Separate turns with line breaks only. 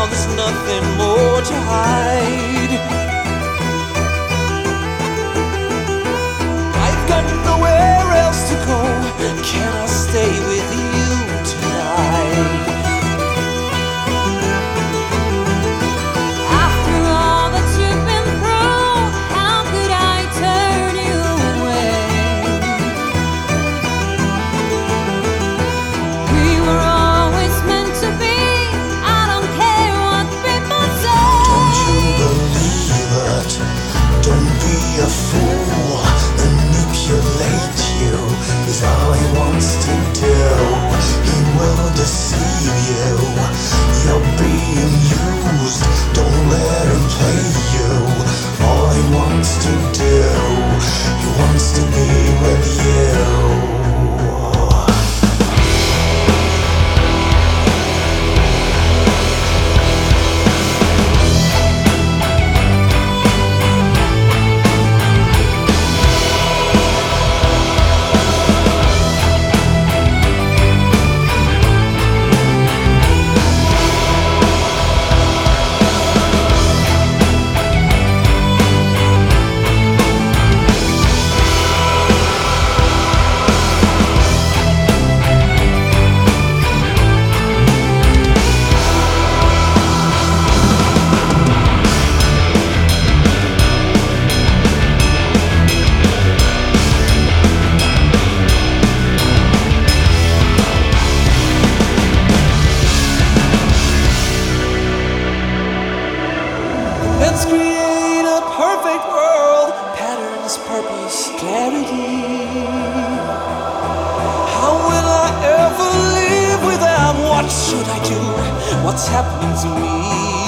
now there's nothing more to hide. I've got nowhere else to go. Can I stay with you tonight?
After all that you've been through, how could I turn you away? We were always meant to be. I don't care what people say.
Don't you believe it? Don't be a fool. Manipulate you is all he wants to do. He will deceive you. You're being used. Don't let him play you. All he wants to do, he wants to be with you.
Let's create a perfect world. Patterns, purpose, clarity. How will I ever live without? What should I do? What's happening to me?